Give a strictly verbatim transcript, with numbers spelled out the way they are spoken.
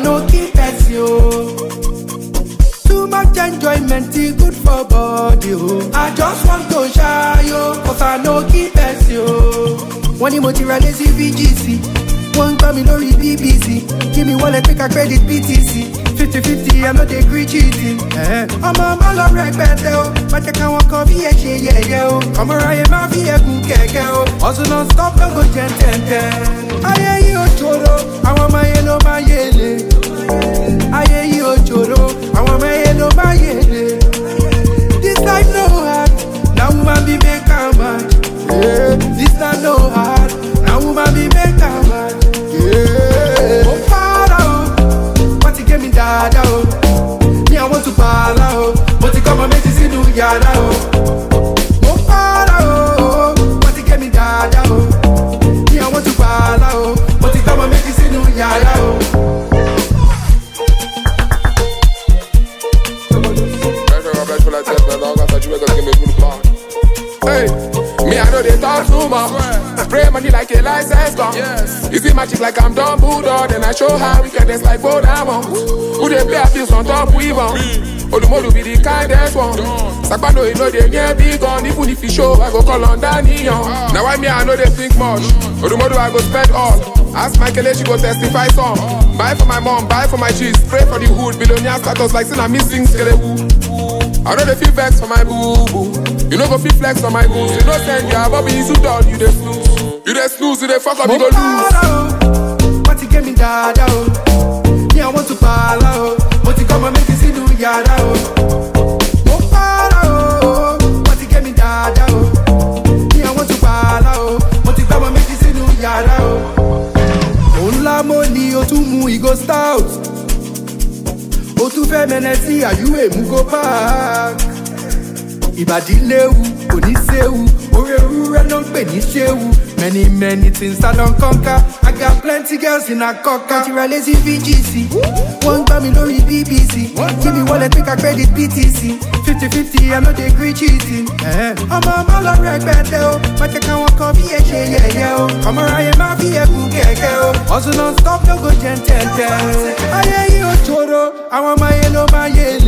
no keep us yo. Too much enjoyment is good for body oh. I just want to shy yo, cause I no keep us yo. One emotional lazy V G C, one come in only B B C. Give me wallet, take a credit B T C. fifty fifty, I know they agree cheating. Eh. I'm a man of respect, but you can't walk on V H, yeah, yeah. Come around, my V H, good, also non stop, don't go gentle. I hear you, Choro, I want my yellow, my yellow. I hear you, Choro, I want my yellow, my yellow. This life no hard, now woman be make a man. Yeah, this life no hard, now woman be make a man. Yeah, oh, Father, what you give me, Dada, oh. Me, I want to pala, oh. But you come and make you see no yada, oh. Oh, Father, oh. What you give me, Dada, oh. Me, I want to pala, oh. But you come and make you see no yada, oh. Hey, me I know they talk too much. Spray money like a license gun. Yes. You see magic like I'm Don Buddha. Then I show how we can dance like both diamonds. Who they play abuse on top we want. Olumodu be the kindest one. Sakpano you know they near big gun. Even if you show I go call on Danny Young. Now why me I know they think much. Olumodu I go spend all. Ask Michael she go testify some. Buy for my mom, buy for my cheese. Spray for the hood, billionaire status like sin I'm missing skelewu. I know they feel vex for my boo boo. You know go feel flex on my goons. You know send ya, Bobby you too dull, you dey snooze. You dey snooze, you dey fuck up, you go lose. What you give me, Dada, oh. Me I want to pala, oh. But you come and make you see no yada, oh. Oh, para, oh. What you give me, Dada, oh. Me I want to pala, oh. But you come and make you see no yada, oh. Onla money, oh, to mu, he go stout. Oh, to feminine, are you a mugo back? Ìbàdí léwu, kò ní séwu. Orí ewúrẹ́ ló ń pè ní ṣéwu. Many many things I don't conquer. I got plenty girls in a cocker. Material lazy V G C. One gbá mi lórí B B C. Give me wallet, take a credit B T C. fifty fifty, I know they agree cheating. Ọmọ ọmọ lọ rẹpẹtẹ o. Bàtẹ káwọn kan bí ẹ ṣe yẹ̀yẹ́ o. Ọmọ ráyè má fi ẹkú kẹ̀kẹ́ o. Hustle non stop, no go jẹ́ntẹ̀ntẹ̀. Ayé yìí ò ṣòro, àwọn ọmọ yẹn ló máa yé